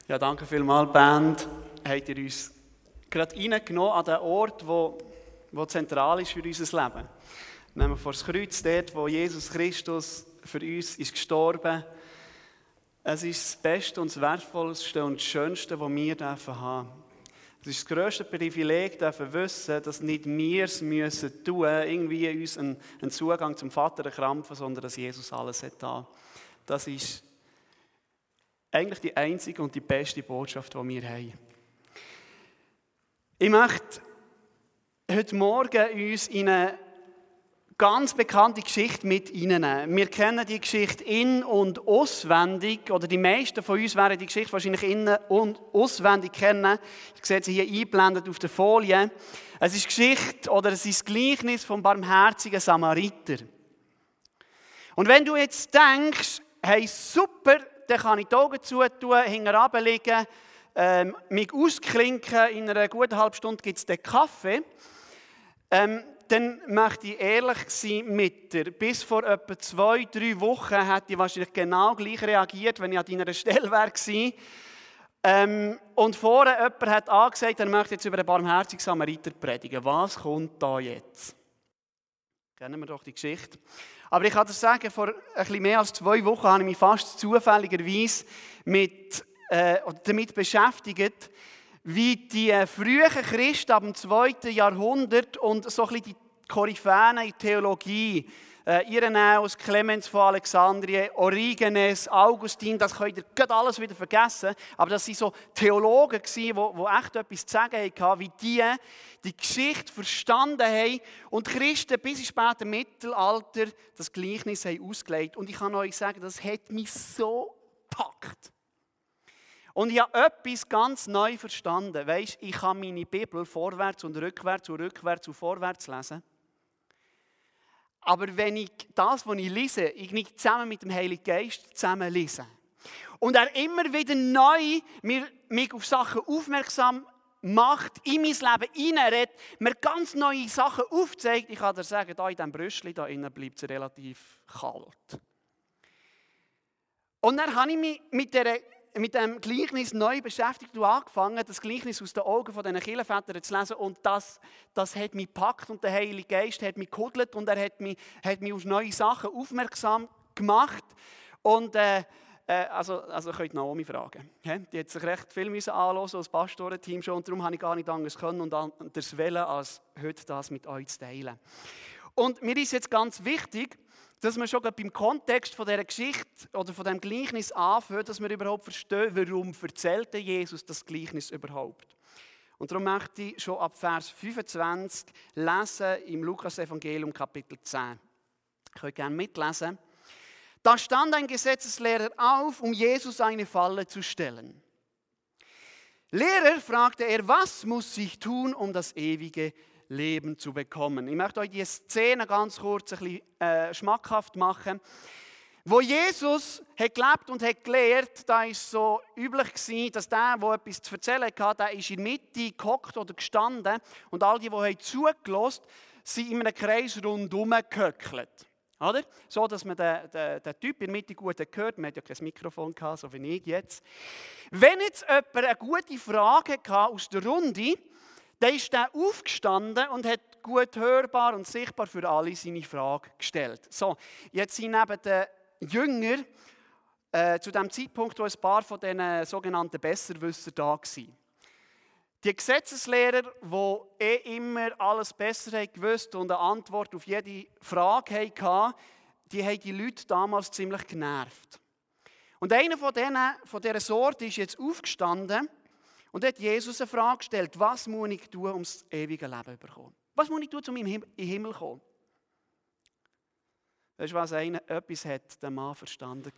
Ja, danke vielmals, Band. Habt ihr uns gerade reingenommen an den Ort, wo zentral ist für unser Leben. Nämlich vor das Kreuz, dort, wo Jesus Christus für uns ist gestorben. Es ist das Beste und das Wertvollste und das Schönste, was wir haben dürfen. Es ist das grösste Privileg, dürfen wissen, dass nicht wir es müssen tun, irgendwie uns einen Zugang zum Vater erkrampfen, sondern dass Jesus alles hat da. Das ist eigentlich die einzige und die beste Botschaft, die wir haben. Ich möchte heute Morgen uns in eine ganz bekannte Geschichte mit hineinnehmen. Wir kennen die Geschichte in- und auswendig, oder die meisten von uns werden die Geschichte wahrscheinlich in- und auswendig kennen. Ich sehe sie hier eingeblendet auf der Folie. Es ist Geschichte oder es ist das Gleichnis vom barmherzigen Samariter. Und wenn du jetzt denkst, hey super, dann kann ich die Augen zutun, hinten runterliegen, mich ausklinken, in einer guten halben Stunde gibt es den Kaffee. Dann möchte ich ehrlich sein mit dir. Bis vor etwa 2-3 Wochen hätte ich wahrscheinlich genau gleich reagiert, wenn ich an deiner Stelle wäre. Und vorher jemand hat angesagt, er möchte jetzt über den barmherzigen Samariter predigen. Was kommt da jetzt? Kennen wir doch die Geschichte. Aber ich kann dir sagen, vor ein bisschen mehr als 2 Wochen habe ich mich fast zufälligerweise damit beschäftigt, wie die frühen Christen ab dem 2. Jahrhundert und so ein bisschen die Koryphäen in Theologie, Irenäus, Clemens von Alexandrien, Origenes, Augustin, das könnt ihr gerade alles wieder vergessen, aber das waren so Theologen, die echt etwas zu sagen hatten, wie die Geschichte verstanden haben und die Christen bis ins späte Mittelalter das Gleichnis haben ausgelegt. Und ich kann euch sagen, das hat mich so gepackt. Und ich habe etwas ganz neu verstanden. Weisst, ich kann meine Bibel vorwärts und rückwärts und vorwärts lesen. Aber wenn ich das, was ich lese, ich nicht zusammen mit dem Heiligen Geist zusammen lese und er immer wieder neu mich auf Sachen aufmerksam macht, in mein Leben hineinredet, mir ganz neue Sachen aufzeigt, ich kann dir sagen, da in diesem Brüschli da innen bleibt es relativ kalt. Und dann habe ich mich mit dem Gleichnis neu beschäftigt und angefangen, das Gleichnis aus den Augen von diesen Kirchenvätern zu lesen. Und das hat mich gepackt und der Heilige Geist hat mich gehudelt und er hat mich auf neue Sachen aufmerksam gemacht. Und also könnt Naomi fragen. Die hat sich recht viel anhören, als Pastorenteam schon. Und darum habe ich gar nicht anders können und anders wollen, als heute das mit euch zu teilen. Und mir ist jetzt ganz wichtig, dass wir schon beim Kontext von dieser Geschichte oder von diesem Gleichnis anfangen, dass wir überhaupt verstehen, warum erzählt Jesus das Gleichnis überhaupt. Und darum möchte ich schon ab Vers 25 lesen im Lukas-Evangelium Kapitel 10. Ich könnt gerne mitlesen. Da stand ein Gesetzeslehrer auf, um Jesus eine Falle zu stellen. Lehrer, fragte er, was muss ich tun, um das ewige Leben zu bekommen? Ich möchte euch die Szene ganz kurz ein bisschen schmackhaft machen. Wo Jesus hat gelebt und hat gelehrt, da war es so üblich gewesen, dass der etwas zu erzählen hatte, der ist in der Mitte gehockt oder gestanden und all die zugelassen haben, sind in einem Kreis rundherum gehöckelt. Oder? So, dass man den Typ in der Mitte gut gehört. Man hat ja kein Mikrofon gehabt, so wie ich jetzt. Wenn jetzt jemand eine gute Frage hatte aus der Runde, dann ist er aufgestanden und hat gut hörbar und sichtbar für alle seine Frage gestellt. So, jetzt sind neben den Jüngern zu dem Zeitpunkt, wo ein paar von diesen sogenannten Besserwisser da waren. Die Gesetzeslehrer, die immer alles besser gewusst und eine Antwort auf jede Frage hatten, die haben die Leute damals ziemlich genervt. Und einer von dieser Sorte ist jetzt aufgestanden und hat Jesus eine Frage gestellt. Was muss ich tun, um das ewige Leben zu bekommen? Was muss ich tun, um in den Himmel zu kommen? Weißt du was? Etwas hat der Mann verstanden.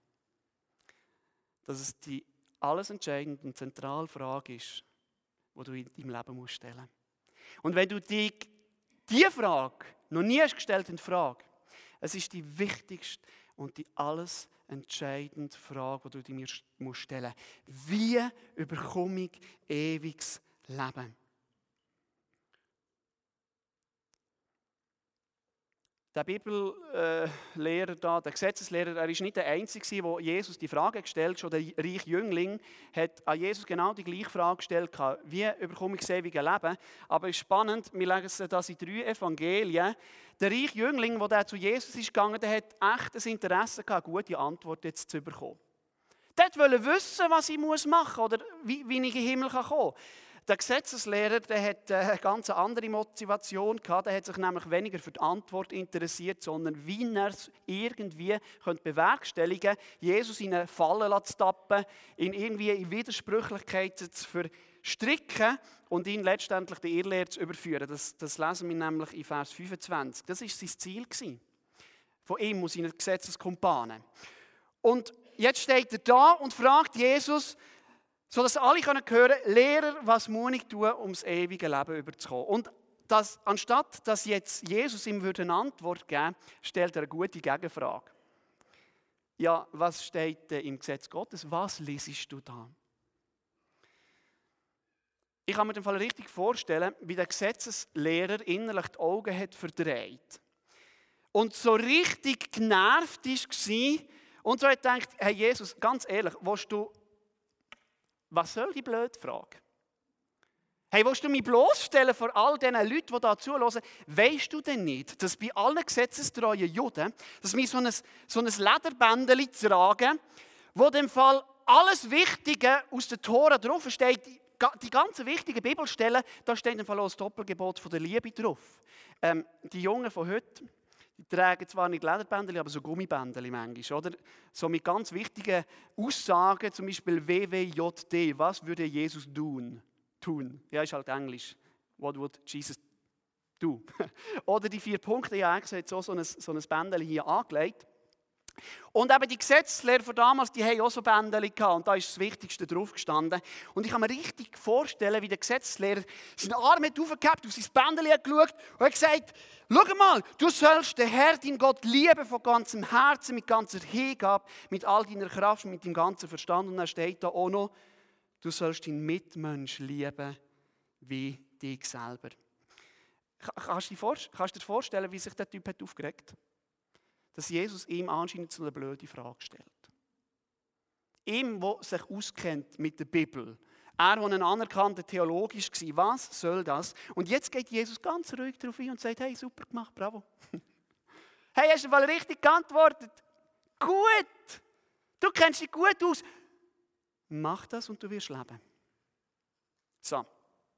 Dass es die alles entscheidende und zentrale Frage ist, die du in deinem Leben stellen musst. Und wenn du dich diese Frage noch nie hast gestellt in Frage, es ist die wichtigste und die alles entscheidende Frage, die du dir stellen musst. Wie bekomme ich ewiges Leben? Der Bibellehrer da, der Gesetzeslehrer, er ist nicht der Einzige, der Jesus die Frage gestellt hat. Schon der reiche Jüngling hat an Jesus genau die gleiche Frage gestellt. Wie bekomme ich das ewige Leben? Aber es ist spannend, wir lesen das in 3 Evangelien. Der reiche Jüngling, der zu Jesus ist gegangen, der hat echt ein Interesse gehabt, eine gute Antwort jetzt zu bekommen. Der wollte wissen, was ich machen muss oder wie ich in den Himmel kommen kann. Der Gesetzeslehrer, der hat eine ganz andere Motivation gehabt. Der hat sich nämlich weniger für die Antwort interessiert, sondern wie er es irgendwie bewerkstelligen könnte, Jesus in eine Falle zu tappen, ihn irgendwie in Widersprüchlichkeiten zu verstricken und ihn letztendlich der Irrlehre zu überführen. Das lesen wir nämlich in Vers 25. Das war sein Ziel von ihm und seinen Gesetzeskumpanen. Und jetzt steht er da und fragt Jesus, sodass alle hören können, Lehrer, was muss ich tun, um das ewige Leben überzukommen? Und anstatt dass jetzt Jesus ihm eine Antwort geben würde, stellt er eine gute Gegenfrage. Ja, was steht im Gesetz Gottes? Was liest du da? Ich kann mir den Fall richtig vorstellen, wie der Gesetzeslehrer innerlich die Augen hat verdreht. Und so richtig genervt war und so hat gedacht, hey Jesus, ganz ehrlich, was soll die blöde Frage? Hey, willst du mich bloßstellen vor all diesen Leuten, die da zuhören? Weisst du denn nicht, dass bei allen gesetzestreuen Juden, dass wir so ein Lederbändchen tragen, wo dem Fall alles Wichtige aus der Tora draufsteht, die ganzen wichtigen Bibelstellen, da steht im Fall auch das Doppelgebot von der Liebe drauf. Die Jungen von heute, die tragen zwar nicht Lederbändchen, aber so Gummibändchen manchmal, oder? So mit ganz wichtigen Aussagen, zum Beispiel WWJD, was würde Jesus tun? Ja, ist halt Englisch. What would Jesus do? Oder die 4 Punkte, ja, er hat so ein Bändchen hier angelegt. Und eben die Gesetzeslehrer von damals, die haben auch so Bändchen gehabt und da ist das Wichtigste drauf gestanden. Und ich kann mir richtig vorstellen, wie der Gesetzeslehrer seine Arme aufgehabt, auf sein Bändchen geschaut und hat gesagt, schau mal, du sollst den Herrn, deinen Gott, lieben von ganzem Herzen, mit ganzer Hingabe, mit all deiner Kraft, mit deinem ganzen Verstand. Und dann steht da auch noch, du sollst deinen Mitmensch lieben wie dich selber. Kannst du dir vorstellen, wie sich der Typ hat aufgeregt hat? Dass Jesus ihm anscheinend so eine blöde Frage stellt. Ihm, der sich auskennt mit der Bibel. Er, der ein anerkannter Theologe war, was soll das? Und jetzt geht Jesus ganz ruhig darauf ein und sagt, hey, super gemacht, bravo. Hey, hast du mal richtig geantwortet? Gut! Du kennst dich gut aus. Mach das und du wirst leben. So.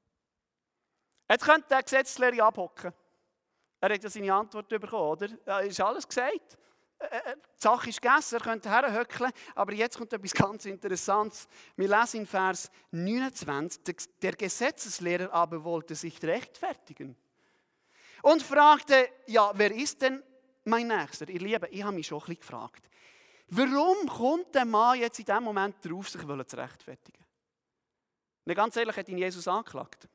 Jetzt könnte der Gesetzeslehrer abhocken. Er hat ja seine Antwort bekommen, oder? Ja, ist alles gesagt. Die Sache ist gegessen, er könnte herhöckeln. Aber jetzt kommt etwas ganz Interessantes. Wir lesen in Vers 29, der Gesetzeslehrer aber wollte sich rechtfertigen. Und fragte, ja, wer ist denn mein Nächster? Ihr Lieben, ich habe mich schon ein bisschen gefragt. Warum kommt der Mann jetzt in diesem Moment darauf, sich zu rechtfertigen? Und ganz ehrlich, hat ihn Jesus angeklagt.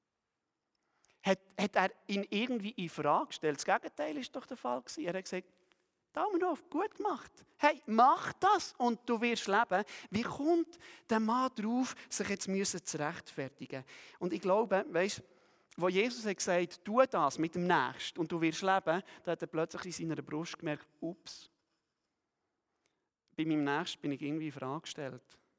Hat er ihn irgendwie in Frage gestellt? Das Gegenteil war doch der Fall. Er hat gesagt, Daumen auf, gut gemacht. Hey, mach das und du wirst leben. Wie kommt der Mann darauf, sich jetzt zu rechtfertigen? Und ich glaube, weißt, wo Jesus hat gesagt, tu das mit dem Nächsten und du wirst leben, da hat er plötzlich in seiner Brust gemerkt, ups, bei meinem Nächsten bin ich irgendwie in Frage gestellt.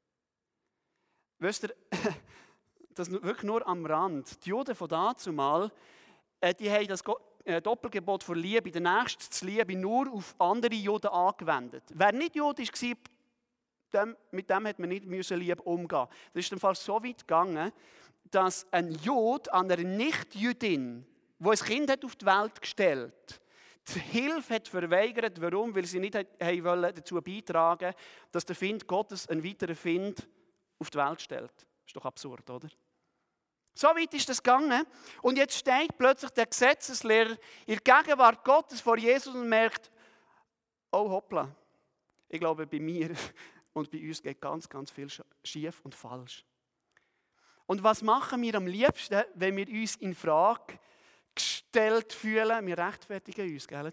Wisst ihr, das wirklich nur am Rand. Die Juden von dazumal, die haben das Doppelgebot von Liebe, den Nächsten zu lieben, nur auf andere Juden angewendet. Wer nicht jüdisch war, mit dem hat man nicht lieb umgehen. Das ist im Fall so weit gegangen, dass ein Jude an einer Nicht-Jüdin, die ein Kind hat auf die Welt gestellt hat, die Hilfe hat verweigert. Warum? Weil sie nicht dazu beitragen wollten, dass der Find Gottes einen weiteren Find auf die Welt stellt. Das ist doch absurd, oder? So weit ist das gegangen. Und jetzt steht plötzlich der Gesetzeslehrer in der Gegenwart Gottes vor Jesus und merkt, oh hoppla, ich glaube bei mir und bei uns geht ganz, ganz viel schief und falsch. Und was machen wir am liebsten, wenn wir uns in Frage gestellt fühlen? Wir rechtfertigen uns, gell?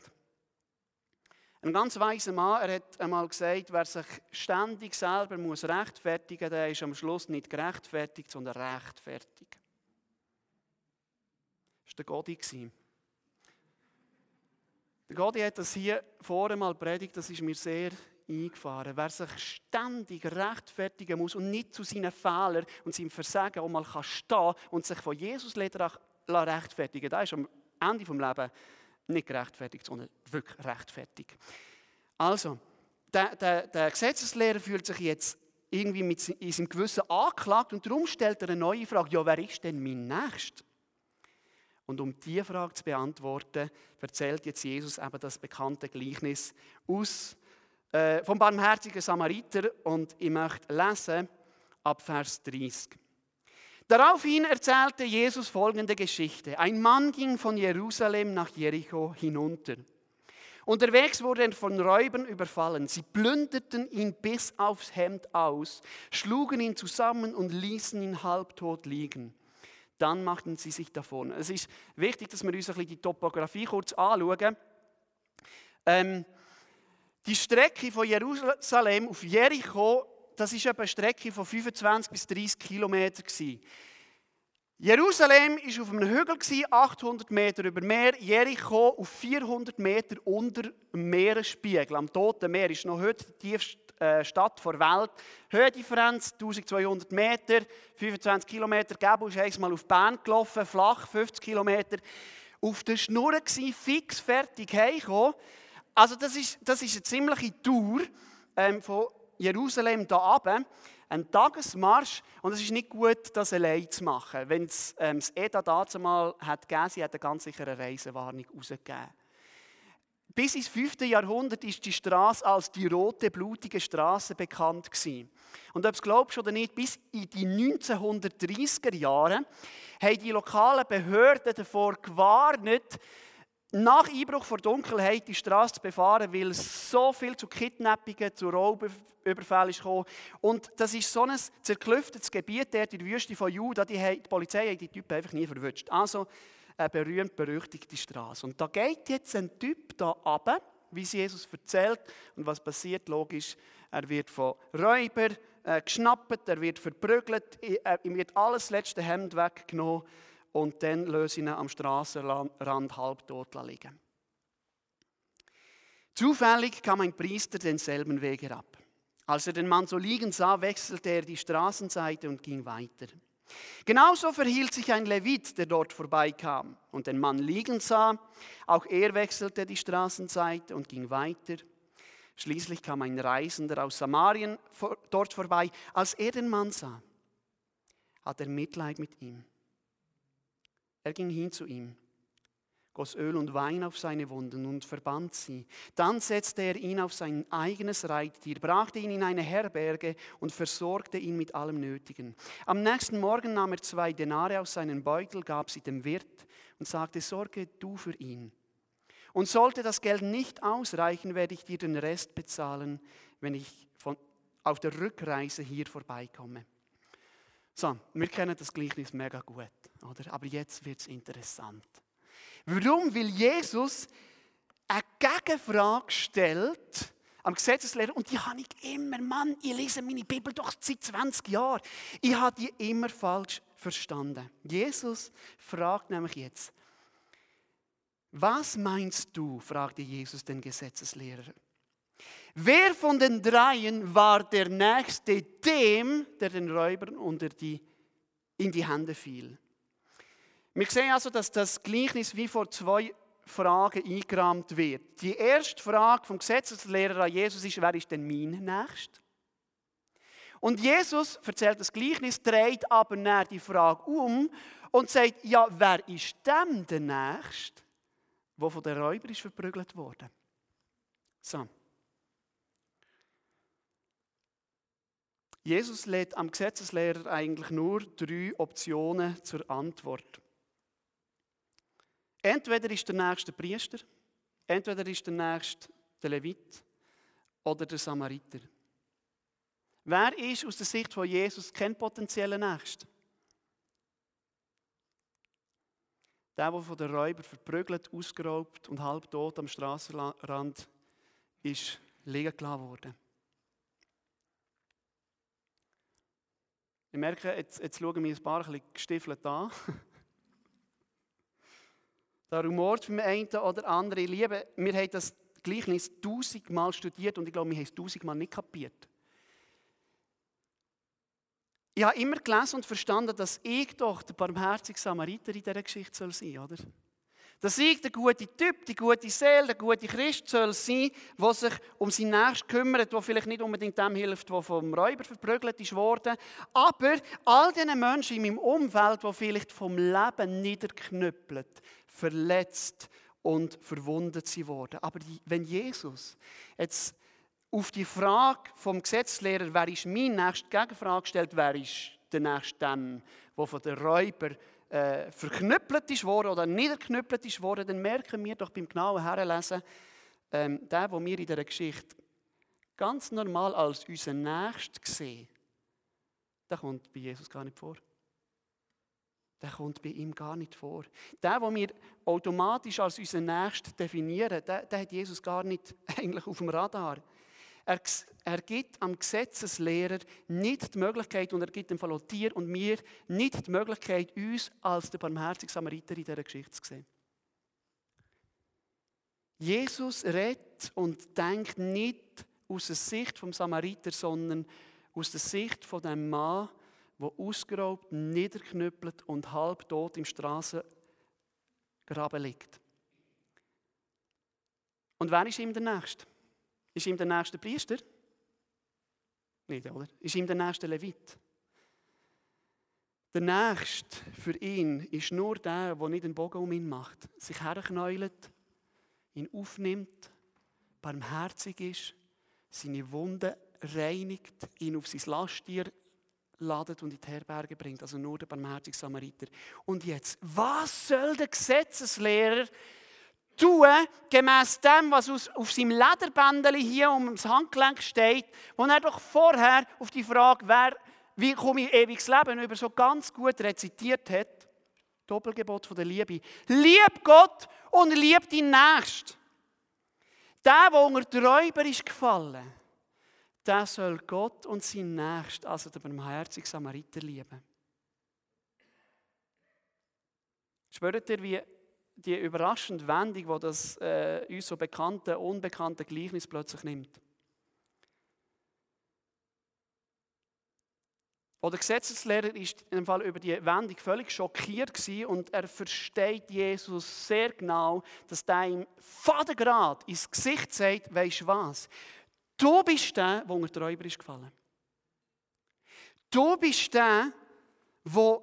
Ein ganz weiser Mann, er hat einmal gesagt, wer sich ständig selber rechtfertigen muss, der ist am Schluss nicht gerechtfertigt, sondern rechtfertigt. Das war der Godi. Gott hat das hier vorher mal predigt, das ist mir sehr eingefahren. Wer sich ständig rechtfertigen muss und nicht zu seinen Fehlern und seinem Versagen auch mal stehen kann und sich von Jesus rechtfertigen, der ist am Ende des Lebens nicht gerechtfertigt, sondern wirklich rechtfertigt. Also, der Gesetzeslehrer fühlt sich jetzt irgendwie in seinem Gewissen angeklagt und darum stellt er eine neue Frage. Ja, wer ist denn mein Nächster? Und um diese Frage zu beantworten, erzählt jetzt Jesus eben das bekannte Gleichnis vom barmherzigen Samariter. Und ich möchte lesen ab Vers 30. Daraufhin erzählte Jesus folgende Geschichte. Ein Mann ging von Jerusalem nach Jericho hinunter. Unterwegs wurde er von Räubern überfallen. Sie plünderten ihn bis aufs Hemd aus, schlugen ihn zusammen und ließen ihn halbtot liegen. Dann machten sie sich davon. Es ist wichtig, dass wir uns ein bisschen die Topografie kurz anschauen. Die Strecke von Jerusalem auf Jericho, das ist eine Strecke von 25 bis 30 Kilometern. Jerusalem war auf einem Hügel, 800 Meter über Meer. Jericho auf 400 Meter unter dem Meeresspiegel. Am Toten Meer ist noch heute die tiefste Stadt der Welt. Höhendifferenz 1200 Meter, 25 Kilometer. Gabo ist einmal auf Bern gelaufen, flach, 50 Kilometer. Auf der Schnur war, fix, fertig, heimgekommen. Also das ist eine ziemliche Tour von Jerusalem hier runter. Ein Tagesmarsch, und es ist nicht gut, das allein zu machen. Wenn es das EDA dazu mal gegeben hat, sie hat ganz sicher eine Reisewarnung herausgegeben. Bis ins 5. Jahrhundert ist die Straße als die rote, blutige Straße bekannt gewesen. Und ob du es glaubst oder nicht, bis in die 1930er Jahre haben die lokalen Behörden davor gewarnt, nach Einbruch vor Dunkelheit die Straße zu befahren, weil es so viel zu Kidnappungen, zu Raubüberfällen kam. Und das ist so ein zerklüftetes Gebiet dort in der Wüste von Juda. Die Polizei hat die Typen einfach nie verwünscht. Also eine berühmt-berüchtigte Straße. Und da geht jetzt ein Typ da runter, wie es Jesus erzählt. Und was passiert? Logisch, er wird von Räubern geschnappt, er wird verprügelt, ihm wird alles letzte Hemd weggenommen. Und dann löse ihn am Strassenrand halbtot liegen. Zufällig kam ein Priester denselben Weg herab. Als er den Mann so liegen sah, wechselte er die Straßenseite und ging weiter. Genauso verhielt sich ein Levit, der dort vorbeikam und den Mann liegen sah. Auch er wechselte die Straßenseite und ging weiter. Schließlich kam ein Reisender aus Samarien dort vorbei. Als er den Mann sah, hatte er Mitleid mit ihm. Er ging hin zu ihm, goss Öl und Wein auf seine Wunden und verband sie. Dann setzte er ihn auf sein eigenes Reittier, brachte ihn in eine Herberge und versorgte ihn mit allem Nötigen. Am nächsten Morgen nahm er 2 Denare aus seinem Beutel, gab sie dem Wirt und sagte, sorge du für ihn. Und sollte das Geld nicht ausreichen, werde ich dir den Rest bezahlen, wenn ich auf der Rückreise hier vorbeikomme. So, wir kennen das Gleichnis mega gut, oder? Aber jetzt wird es interessant. Warum? Weil Jesus eine Gegenfrage stellt am Gesetzeslehrer, und die habe ich immer, Mann, ich lese meine Bibel doch seit 20 Jahren. Ich habe die immer falsch verstanden. Jesus fragt nämlich jetzt, was meinst du, fragte Jesus den Gesetzeslehrer. Wer von den dreien war der Nächste dem, der den Räubern in die Hände fiel? Wir sehen also, dass das Gleichnis wie vor 2 Fragen eingerahmt wird. Die erste Frage vom Gesetzeslehrer an Jesus ist, wer ist denn mein Nächster? Und Jesus erzählt das Gleichnis, dreht aber näher die Frage um und sagt, ja, wer ist dem der Nächste, der von den Räubern verprügelt wurde? So. Jesus lädt am Gesetzeslehrer eigentlich nur 3 Optionen zur Antwort. Entweder ist der Nächste Priester, entweder ist der Nächste der Levit oder der Samariter. Wer ist aus der Sicht von Jesus kein potenzieller Nächster? Der von den Räubern verprügelt, ausgeraubt und halbtot am Strassenrand ist liegen gelassen worden. Ich merke, jetzt schauen wir ein paar ein bisschen gestiefelt an. Da rumort beim einen oder anderen. Liebe, wir haben das Gleichnis 1000-mal studiert und ich glaube, wir haben es 1000-mal nicht kapiert. Ich habe immer gelesen und verstanden, dass ich doch der barmherzige Samariter in dieser Geschichte sein soll, oder? Dass ich der gute Typ, die gute Seele, der gute Christ soll sein, der sich um seinen Nächsten kümmert, der vielleicht nicht unbedingt dem hilft, der vom Räuber verprügelt ist worden, aber all diesen Menschen in meinem Umfeld, die vielleicht vom Leben niederknüppelt, verletzt und verwundet sind worden. Aber wenn Jesus jetzt auf die Frage vom Gesetzeslehrer, wer ist mein Nächster, Gegenfrage stellt, wer ist der Nächste dem, der von den Räubern verknüppelt ist worden oder niederknüppelt ist worden, dann merken wir doch beim genauen Herlesen, der, wo wir in dieser Geschichte ganz normal als unser Nächster sehen, der kommt bei Jesus gar nicht vor. Der kommt bei ihm gar nicht vor. Der, den wir automatisch als unseren Nächsten definieren, der hat Jesus gar nicht eigentlich auf dem Radar. Er gibt am Gesetzeslehrer nicht die Möglichkeit, und er gibt dem Fall auch dir und mir nicht die Möglichkeit, uns als der barmherzige Samariter in dieser Geschichte zu sehen. Jesus redet und denkt nicht aus der Sicht vom Samariter, sondern aus der Sicht von dem Mann, der ausgeraubt, niederknüppelt und halbtot im Strassengraben liegt. Und wer ist ihm der Nächste? Ist ihm der nächste Priester? Nicht, oder? Ist ihm der nächste Levit? Der Nächste für ihn ist nur der nicht einen Bogen um ihn macht, sich herknäult, ihn aufnimmt, barmherzig ist, seine Wunden reinigt, ihn auf sein Lasttier ladet und in die Herberge bringt. Also nur der barmherzige Samariter. Und jetzt, was soll der Gesetzeslehrer tun, gemäss dem, was auf seinem Lederbändeli hier um das Handgelenk steht, wo er doch vorher auf die Frage, wie komme ich ewiges Leben, über so ganz gut rezitiert hat. Doppelgebot von der Liebe. Lieb Gott und lieb deinen Nächsten. Der unter die Räuber ist gefallen, der soll Gott und seinen Nächsten, also den barmherzigen Samariter, lieben. Spürt ihr, wie die überraschende Wendung, die das uns so bekannte, unbekannte Gleichnis plötzlich nimmt? Der Gesetzeslehrer ist im Fall über die Wendung völlig schockiert gewesen und er versteht Jesus sehr genau, dass der ihm fadengrad ins Gesicht sagt, weisst du was? Du bist der, der unter die Räuber ist gefallen. Du bist der, der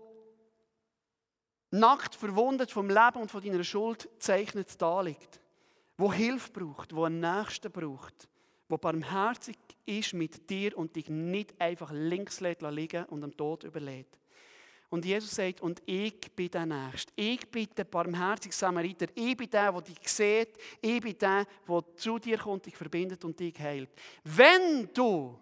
nackt verwundet vom Leben und von deiner Schuld gezeichnet da liegt. Wo Hilfe braucht, wo einen Nächsten braucht, wo barmherzig ist mit dir und dich nicht einfach links liegen und am Tod überlädt. Und Jesus sagt, und ich bin der Nächste. Ich bin der barmherzige Samariter. Ich bin der, der dich sieht. Ich bin der, der zu dir kommt, dich verbindet und dich heilt. Wenn du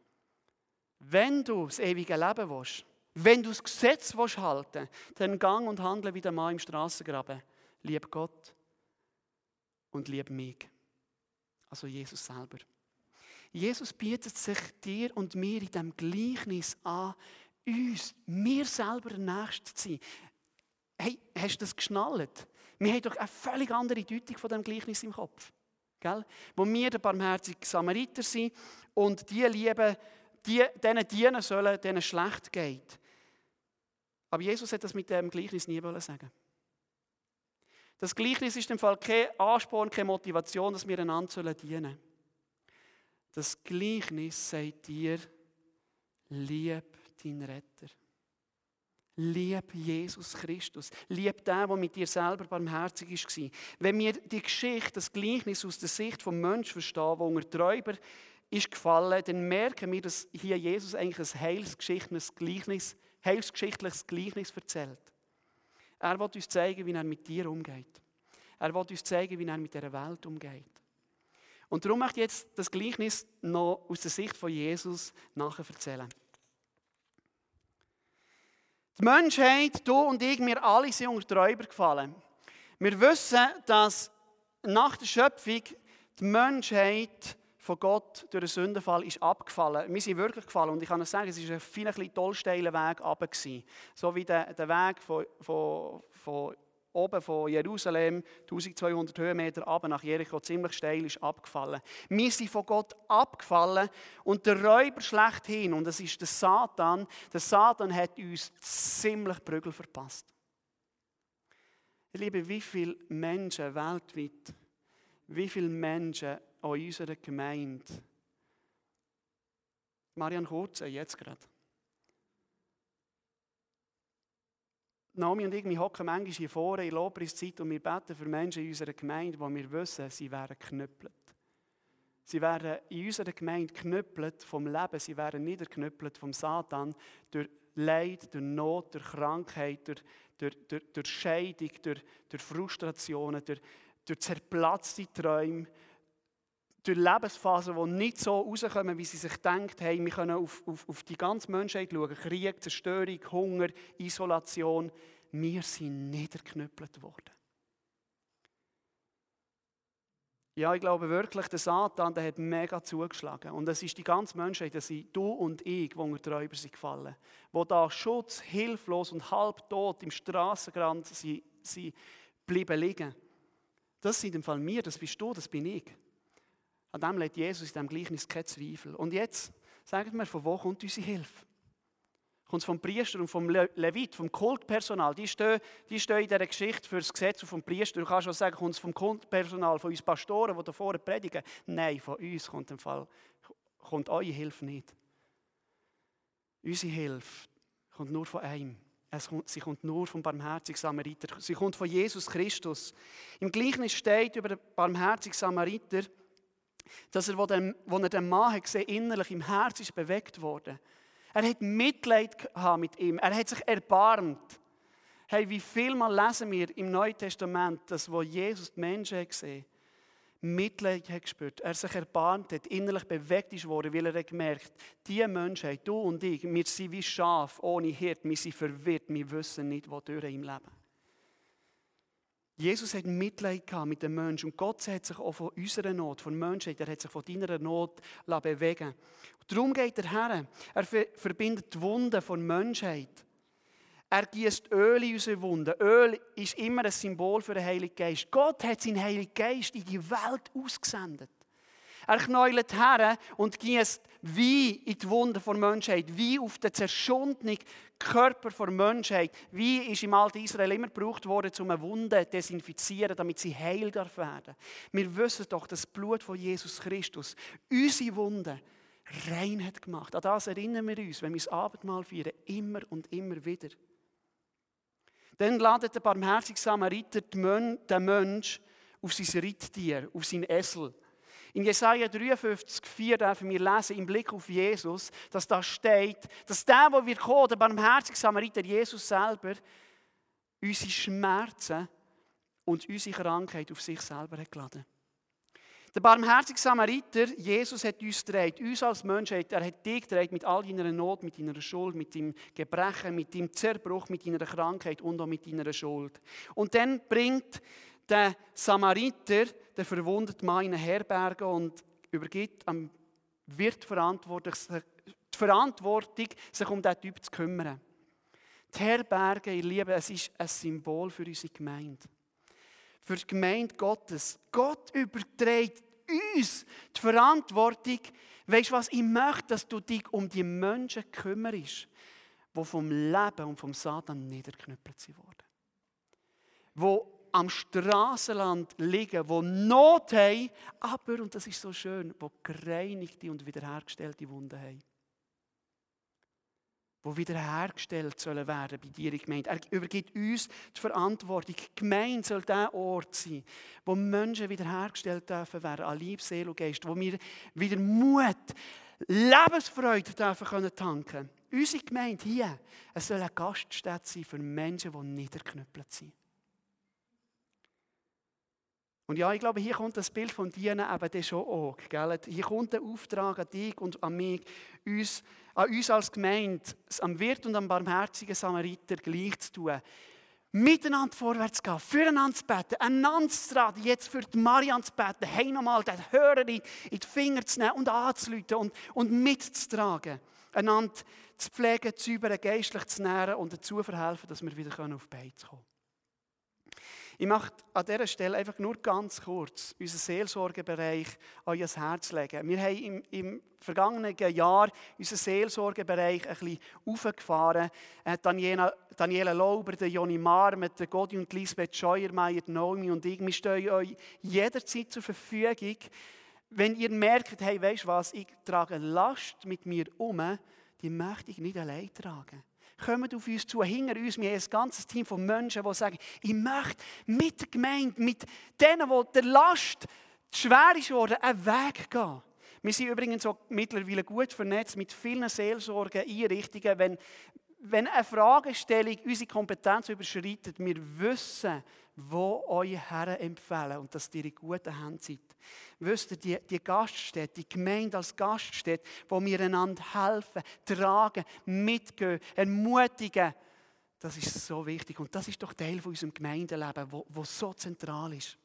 das ewige Leben willst, wenn du das Gesetz halten willst, dann gang und handle wie der Mann im Strassengraben. Lieb Gott und lieb mich. Also Jesus selber. Jesus bietet sich dir und mir in diesem Gleichnis an, mir selber der Nächste zu sein. Hey, hast du das geschnallt? Wir haben doch eine völlig andere Deutung von diesem Gleichnis im Kopf. Gell? Wo wir der barmherzige Samariter sind und die lieben, denen dienen sollen, denen es schlecht geht. Aber Jesus hat das mit dem Gleichnis nie sagen. Das Gleichnis ist im Fall kein Ansporn, keine Motivation, dass wir einander dienen sollen. Das Gleichnis sagt dir, lieb deinen Retter. Lieb Jesus Christus. Lieb den, der mit dir selber barmherzig war. Wenn wir die Geschichte, das Gleichnis aus der Sicht des Menschen verstehen, der unter die Räuber ist gefallen, dann merken wir, dass hier Jesus eigentlich ein heilsgeschichtliches Gleichnis erzählt. Er will uns zeigen, wie er mit dir umgeht. Er will uns zeigen, wie er mit dieser Welt umgeht. Und darum möchte ich jetzt das Gleichnis noch aus der Sicht von Jesus nachher erzählen. Die Menschheit, du und ich, wir alle sind unter die Räuber gefallen. Wir wissen, dass nach der Schöpfung die Menschheit von Gott durch den Sündenfall ist abgefallen. Wir sind wirklich gefallen und ich kann euch sagen, es war ein viel tollsteiler Weg runter. So wie der Weg von oben von Jerusalem, 1200 Höhenmeter runter nach Jericho, ziemlich steil ist abgefallen. Wir sind von Gott abgefallen und der Räuber schlechthin, und das ist der Satan hat uns ziemlich Prügel verpasst. Ich liebe, wie viele Menschen weltweit, wie viele Menschen in unserer Gemeinde, Marianne Kurze, jetzt gerade. Naomi und ich, wir hocken manchmal hier vorne in Lobpreiszeit und wir beten für Menschen in unserer Gemeinde, wo wir wissen, sie wären geknüppelt. Sie wären in unserer Gemeinde geknüppelt vom Leben, sie wären niedergeknüppelt vom Satan durch Leid, durch Not, durch Krankheit, durch Scheidung, durch Frustrationen, durch zerplatzte Träume, durch Lebensphasen, die nicht so rauskommen, wie sie sich gedacht haben. Wir können auf die ganze Menschheit schauen. Krieg, Zerstörung, Hunger, Isolation. Wir sind niedergeknüppelt worden. Ja, ich glaube wirklich, der Satan, der hat mega zugeschlagen. Und es ist die ganze Menschheit, das sind du und ich, die unter die Räuber sind gefallen. Die da Schutz, hilflos und halbtot im Strassenrand sind bleiben liegen. Das sind im Fall wir, das bist du, das bin ich. An dem lädt Jesus in diesem Gleichnis keinen Zweifel. Und jetzt, sagt mir, von wo kommt unsere Hilfe? Kommt es vom Priester und vom Levit, vom Kultpersonal? Die stehen in dieser Geschichte für das Gesetz und vom Priester. Du kannst auch sagen, kommt es vom Kultpersonal, von uns Pastoren, die da vorne predigen? Nein, von uns kommt eure Hilfe nicht. Unsere Hilfe kommt nur von einem. Sie kommt nur vom barmherzigen Samariter. Sie kommt von Jesus Christus. Im Gleichnis steht über den barmherzigen Samariter, dass er, als er den Mann hat gesehen, innerlich im Herz ist bewegt worden. Er hat Mitleid gehabt mit ihm. Er hat sich erbarmt. Hey, wie viel Mal lesen wir im Neuen Testament, dass wo Jesus die Menschen hat gesehen, Mitleid hat gespürt, er sich erbarmt hat, innerlich bewegt ist worden, weil er hat gemerkt, diese Menschheit, du und ich, wir sind wie Schafe ohne Hirte, wir sind verwirrt, wir wissen nicht, wodurch im Leben. Jesus hat Mitleid gehabt mit den Menschen und Gott hat sich auch von unserer Not, von der Menschheit, er hat sich von deiner Not bewegen lassen. Darum geht er her. Er verbindet die Wunden von der Menschheit. Er gießt Öl in unsere Wunden. Öl ist immer ein Symbol für den Heiligen Geist. Gott hat seinen Heiligen Geist in die Welt ausgesendet. Er knäulet her und gießt Wein in die Wunden der Menschheit, Wein auf den zerschundenen Körper der Menschheit. Wein ist im alten Israel immer gebraucht worden, um eine Wunde zu desinfizieren, damit sie heil werden darf. Wir wissen doch, dass das Blut von Jesus Christus unsere Wunden rein hat gemacht. An das erinnern wir uns, wenn wir das Abendmahl feiern, immer und immer wieder. Dann ladet der barmherzige Samariter den Menschen auf sein Reittier, auf seinen Esel. In Jesaja 53,4 dürfen wir lesen, im Blick auf Jesus, dass da steht, dass der wir kommen, der barmherzige Samariter, Jesus selber, unsere Schmerzen und unsere Krankheit auf sich selber hat geladen. Der barmherzige Samariter, Jesus hat uns getragen, uns als Menschheit, er hat dich getragen mit all deiner Not, mit deiner Schuld, mit deinem Gebrechen, mit deinem Zerbruch, mit deiner Krankheit und auch mit deiner Schuld. Und dann bringt der Samariter, der verwundete Mann, in eine Herberge und übergibt am Wirt die Verantwortung, sich um diesen Typ zu kümmern. Die Herberge, ihr Lieben, es ist ein Symbol für unsere Gemeinde. Für die Gemeinde Gottes. Gott überträgt uns die Verantwortung. Weisst du was? Ich möchte, dass du dich um die Menschen kümmerst, die vom Leben und vom Satan niedergeknüppelt wurden. Die am Strassenland liegen, die Not haben, aber, und das ist so schön, die gereinigte und wiederhergestellte Wunden haben. Die wiederhergestellt sollen werden bei dir in der Gemeinde. Er übergibt uns die Verantwortung. Die Gemeinde soll der Ort sein, wo Menschen wiederhergestellt dürfen werden, an Liebe, Seele und Geist, wo wir wieder Mut, Lebensfreude dürfen können tanken. Unsere Gemeinde hier, es soll eine Gaststätte sein für Menschen, die niedergeknüppelt sind. Und ja, ich glaube, hier kommt das Bild von Dienen eben schon auch. Gell? Hier kommt der Auftrag an dich und an mich, an uns als Gemeinde, am Wirt und am barmherzigen Samariter gleich zu tun. Miteinander vorwärts zu gehen, füreinander zu beten, einander zu tragen, jetzt für die Marianne zu beten, hey nochmal den Hörer in die Finger zu nehmen und anzuleiten und mitzutragen. Einander zu pflegen, zu üben, geistlich zu nähren und dazu verhelfen, dass wir wieder auf die Beine kommen können. Ich möchte an dieser Stelle einfach nur ganz kurz unseren Seelsorgebereich an euer Herz legen. Wir haben im vergangenen Jahr unseren Seelsorgebereich ein bisschen aufgefahren. Daniela Lauber, Joni Marmet, Godi und Lisbeth Scheuermeier, Naomi und ich, wir stehen euch jederzeit zur Verfügung. Wenn ihr merkt, hey, weisst du was, ich trage eine Last mit mir um, die möchte ich nicht allein tragen. Kommt auf uns zu, hinter uns, wir haben ein ganzes Team von Menschen, die sagen, ich möchte mit der Gemeinde, mit denen, die der Last schwer ist geworden, einen Weg gehen. Wir sind übrigens auch mittlerweile gut vernetzt mit vielen Seelsorge-Einrichtungen. Wenn eine Fragestellung unsere Kompetenz überschreitet, wir wissen, wo euch Herren empfehlen und dass ihr in guten Händen seid. Wisst ihr, die Gaststätte, die Gemeinde als Gaststätte, wo wir einander helfen, tragen, mitgehen, ermutigen, das ist so wichtig. Und das ist doch Teil von unserem Gemeindeleben, wo so zentral ist.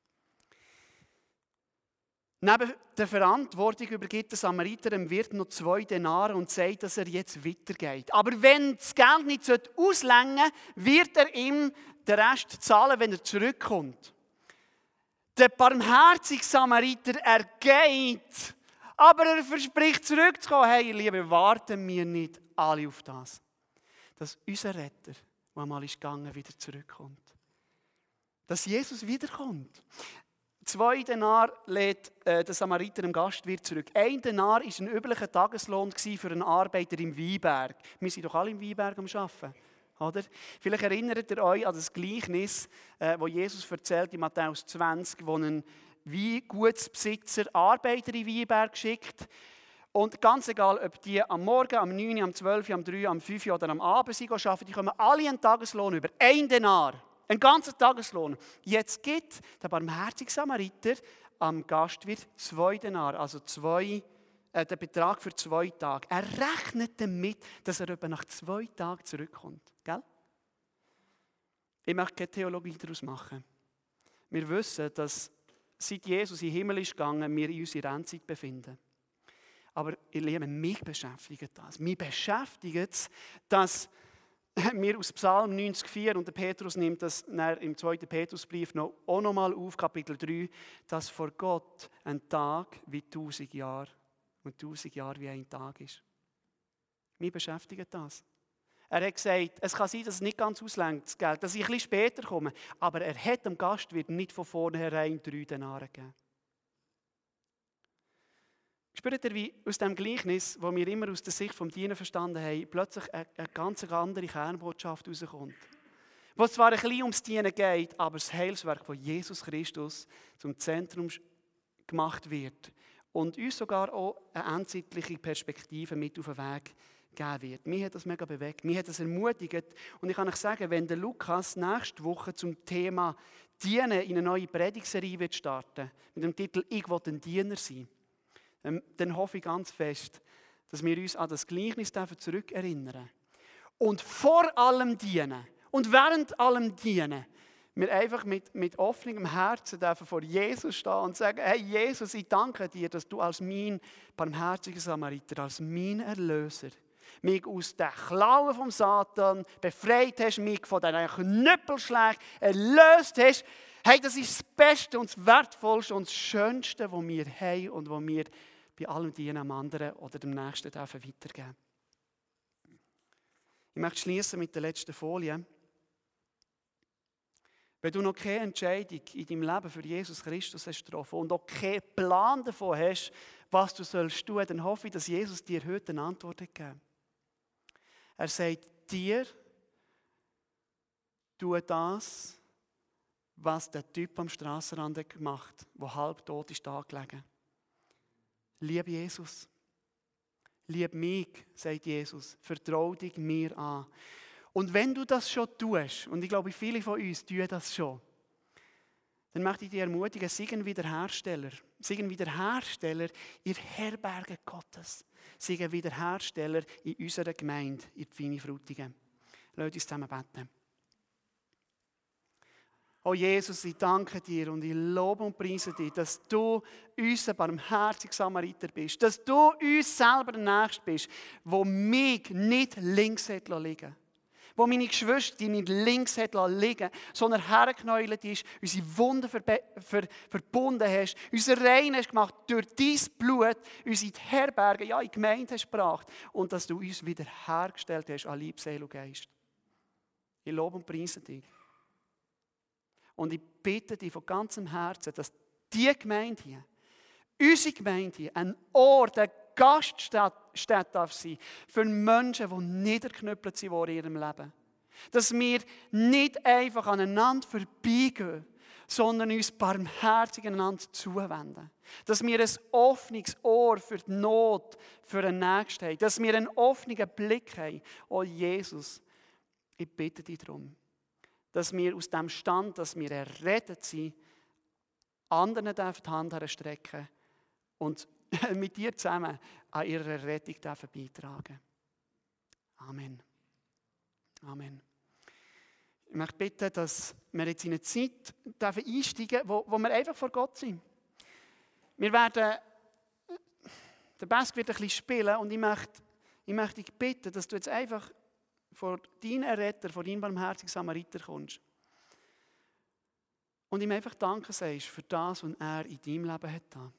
Neben der Verantwortung übergibt der Samariter dem Wirt noch 2 Denare und sagt, dass er jetzt weitergeht. Aber wenn das Geld nicht ausreichen sollte, wird er ihm den Rest zahlen, wenn er zurückkommt. Der barmherzige Samariter, er geht, aber er verspricht zurückzukommen. Hey, ihr Lieben, warten wir nicht alle auf das. Dass unser Retter, der einmal ist gegangen, wieder zurückkommt. Dass Jesus wiederkommt. 2 Denar lädt der Samariter dem Gastwirt zurück. 1 Denar war ein üblicher Tageslohn für einen Arbeiter im Weinberg. Wir sind doch alle im Weinberg am Arbeiten. Oder? Vielleicht erinnert ihr euch an das Gleichnis, das Jesus erzählt in Matthäus 20, wo ein Weingutsbesitzer Arbeiter in den Weinberg schickt. Und ganz egal, ob die am Morgen, am 9, am 12, am 3, am 5 oder am Abend arbeiten, die kommen alle einen Tageslohn über. 1 Denar. Ein ganzer Tageslohn. Jetzt gibt der barmherzige Samariter am Gastwirt 2 Denar, also der Betrag für 2 Tage. Er rechnet damit, dass er etwa nach 2 Tagen zurückkommt. Gell? Ich möchte keine Theologie daraus machen. Wir wissen, dass seit Jesus in den Himmel ist gegangen, wir in unserer Endzeit befinden. Aber ihr Lieben, mich beschäftigt das. Mich beschäftigt es, dass wir aus Psalm 90,4 und der Petrus nimmt das im 2. Petrusbrief auch noch mal auf, Kapitel 3, dass vor Gott ein Tag wie 1000 Jahre und 1000 Jahre wie ein Tag ist. Mich beschäftigt das. Er hat gesagt, es kann sein, dass es nicht ganz ausreicht, das Geld, dass ich ein bisschen später komme, aber er hat dem Gastwirt nicht von vornherein 3 Denare gegeben. Spürt ihr, wie aus dem Gleichnis, das wir immer aus der Sicht des Dieners verstanden haben, plötzlich eine ganz andere Kernbotschaft herauskommt? Wo es zwar ein bisschen ums Dienen geht, aber das Heilswerk von Jesus Christus zum Zentrum gemacht wird und uns sogar auch eine endzeitliche Perspektive mit auf den Weg geben wird. Mich hat das mega bewegt, mich hat das ermutigt. Und ich kann euch sagen, wenn der Lukas nächste Woche zum Thema Dienen in eine neue Predigtserie wird starten, mit dem Titel «Ich will ein Diener sein», dann hoffe ich ganz fest, dass wir uns an das Gleichnis zurückerinnern. Und vor allem dienen und während allem dienen, wir einfach mit offenem Herzen vor Jesus stehen und sagen, hey Jesus, ich danke dir, dass du als mein barmherziger Samariter, als mein Erlöser, mich aus den Klauen vom Satan befreit hast, mich von diesen Knüppelschlägen erlöst hast. Hey, das ist das Beste und das Wertvollste und das Schönste, was wir haben und was wir bei allem Dienen am anderen oder dem Nächsten weitergeben dürfen. Ich möchte schließen mit der letzten Folie. Wenn du noch keine Entscheidung in deinem Leben für Jesus Christus hast getroffen und auch keinen Plan davon hast, was du sollst tun, dann hoffe ich, dass Jesus dir heute eine Antwort gegeben. Er sagt dir, tu das, was der Typ am Strassenrand gemacht hat, der halbtot ist da gelegen. Lieb Jesus. Lieb mich, sagt Jesus. Vertrau dich mir an. Und wenn du das schon tust, und ich glaube, viele von uns tun das schon, dann möchte ich dich ermutigen, sei ein Wiederhersteller. Sei ein Wiederhersteller in der Herberge Gottes. Sei ein Wiederhersteller in unserer Gemeinde, in Pfini Frutigen. Lasst uns zusammen beten. Oh Jesus, ich danke dir und ich lobe und preise dich, dass du unser barmherziger Samariter bist. Dass du uns selber der Nächste bist, der mich nicht links liegen lässt. wo meine Geschwister die nicht links hat liegen, sondern hergeknäult ist, unsere Wunden verbunden hast, uns rein hast gemacht durch dein Blut, uns in die Herberge, ja, in die Gemeinde hast gebracht und dass du uns wieder hergestellt hast an Leib, Seele und Geist. Ich lobe und preise dich. Und ich bitte dich von ganzem Herzen, dass diese Gemeinde hier, unsere Gemeinde hier, ein Ort, eine Gaststätte darf sein für Menschen, die niedergeknüppelt sind in ihrem Leben. Dass wir nicht einfach aneinander vorbeigehen, sondern uns barmherzig einander zuwenden. Dass wir ein offenes Ohr für die Not, für den Nächsten haben. Dass wir einen offenen Blick haben. Oh Jesus, ich bitte dich darum, dass wir aus dem Stand, dass wir errettet sind, anderen die Hand herstrecken und mit dir zusammen an ihrer Rettung beitragen. Amen. Amen. Ich möchte bitten, dass wir jetzt in eine Zeit einsteigen dürfen, wo wir einfach vor Gott sind. Wir werden, der Bask wird ein bisschen spielen und ich möchte dich bitten, dass du jetzt einfach vor deinen Erretter, vor deinem barmherzigen Samariter kommst. Und ihm einfach Danke sagst für das, was er in deinem Leben hat.